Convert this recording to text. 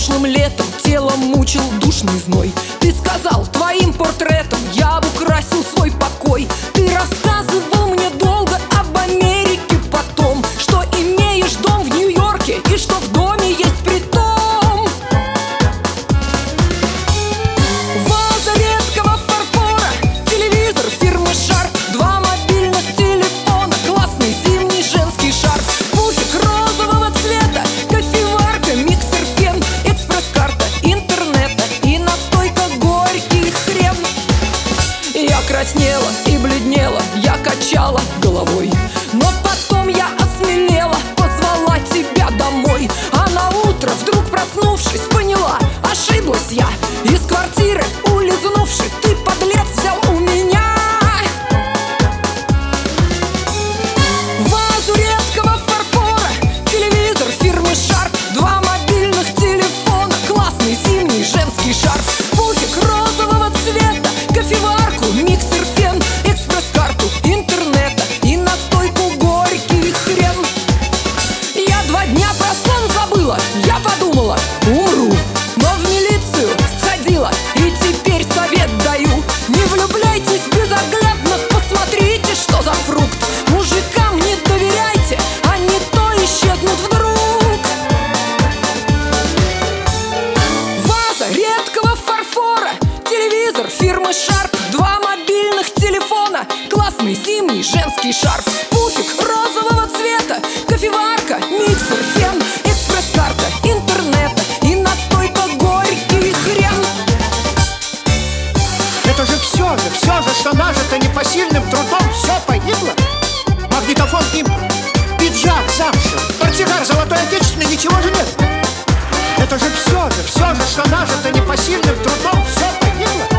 прошлым летом тело мучил душный зной. Ты сказал, твоим портретом я бы украсил свой покой. Ты рассказывал мне долго об Америке потом, что имеешь дом в Нью-Йорке и что в доме есть притон. Ваза редкого фарфора, телевизор фирмы Sharp, 2 мобильных телефона, классный зимний женский шарф, пуфик розового цвета, кофеварка, миксер, фен, экспресс-карта интернета и настойка горький хрен. Я краснела и бледнела, я качала головой, но потом я осмелела, позвала тебя домой. А на утро, вдруг проснувшись, поняла, ошиблась я. Из квартиры улизнувши, ты, подлец, взял у меня вазу редкого фарфора, телевизор фирмы Sharp, 2 мобильных телефона, классный зимний женский шарф, пуфик розового цвета, кофеварку, миксер, фен, экспресс-карту интернета и настойку горький хрен. Я 2 дня про сон забыла, я подумала, умру, но в милицию сходила и теперь совет даю: не влюбляйтесь безоглядно, посмотрите, что за фрукт. Мужикам не доверяйте, а не то исчезнут вдруг. Ваза редкого фарфора, телевизор фирмы Sharp, 2 мобильных телефона, классный зимний женский шарф, пуфик розового цвета, кофеварка, миксер, фен, экспресс-карта интернета и настойка горький хрен. Это же, что нажито непосильным трудом, все погибло. Магнитофон импорт, пиджак замша, портсигар золотой отечественный, ничего же нет. Это же, что нажито непосильным трудом, все погибло.